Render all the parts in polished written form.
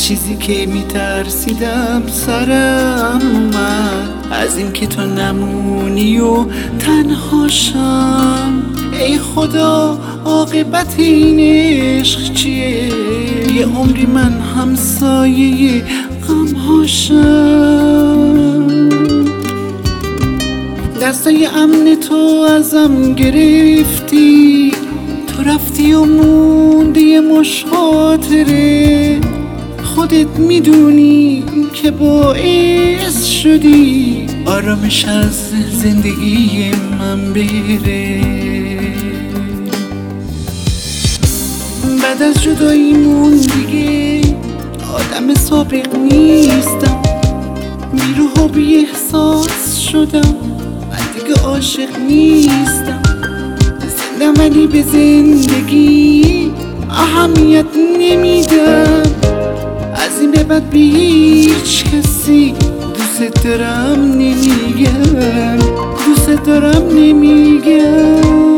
چیزی که میترسیدم سرم اومد، از این که تو نمونی و تنهاشم. ای خدا عاقبت این عشق چیه؟ یه عمری من همسایه غمهاشم. دستای امن تو ازم گرفتی، تو رفتی و موندی یه مش خاطره. خودت میدونی که باعث شدی آرامش از زندگی من بره. بعد از جداییمون دیگه آدم سابق نیستم، بیروح و بی احساس شدم، من دیگه عاشق نیستم. زندم ولی به زندگی اهمیت نمیدم، از این به بعد به هیچ کسی دوست دارم نمیگم، دوست دارم نمیگم.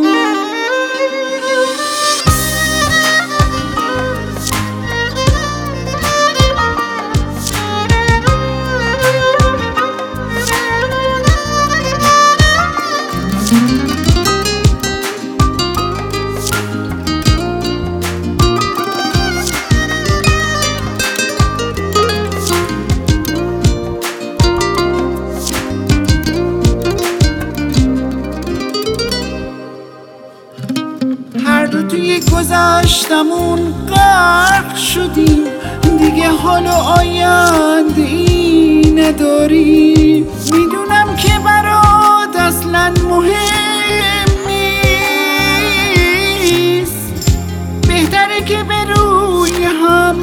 هر دو توی گذشتمون غرق شدیم، دیگه حال و آینده ای نداریم. میدونم که برات اصلا مهم نیست، بهتره که به روی هم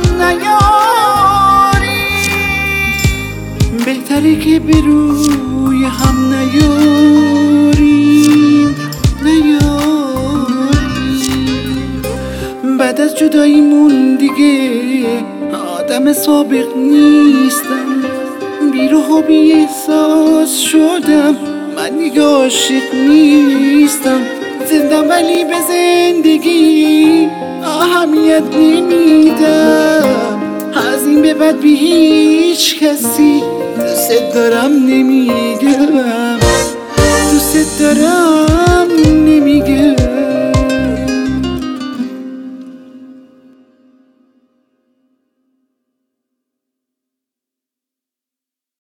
نیاریم، بهتره که به روی هم نیاریم. بعد از جداییمون دیگه آدم سابق نیستم، بیروح و بی احساس شدم، من دیگه عاشق نیستم. زندم ولی به زندگی اهمیت نمیدم، از این به بعد به هیچ کسی دوست دارم نمیگم، دوست دارم نمیگم.